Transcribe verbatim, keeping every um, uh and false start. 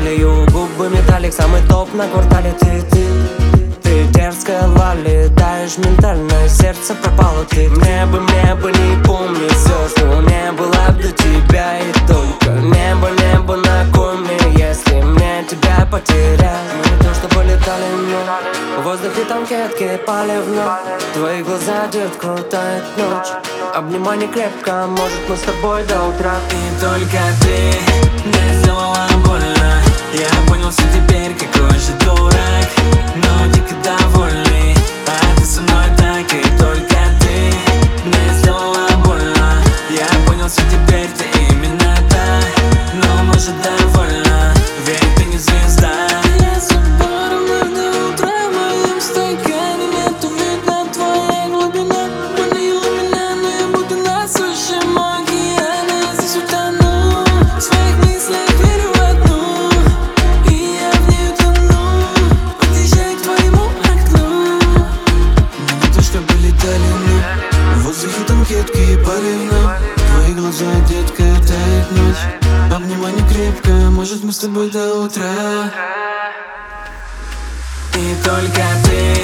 талию, губы металлик, самый топ на квартале. Ты, ты, ты дерзкая лали, даешь ментально, сердце пропало. Ты мне бы, мне бы не помню все, что не было до тебя. И только небо, небо на коме, если мне тебя потерять. Мы не то что полетали, но в воздухе танкетки палевно. Твои глаза, детка, тает ночь. Обнимай не крепко, может мы с тобой до утра. И только ты мне сделала больно. Я понял все теперь, какой же дурак, но дико довольный. А ты со мной так, и только ты мне сделала больно. Я понял все теперь, ты именно та, но может довольна, ведь ты не звезда. Я соборна до утра, в моем стакане нету видно твоя глубина. Манила меня, но я буду насущим океана. Здесь утону в своих мыслях, верю в одну, и я в ней утону, подъезжай к твоему окну. Мы не то чтобы летали, но в воздухе танкетки и палевно. Твои глаза, детка, тает ночь. Обнимай не крепко, может мы с тобой до утра. И только ты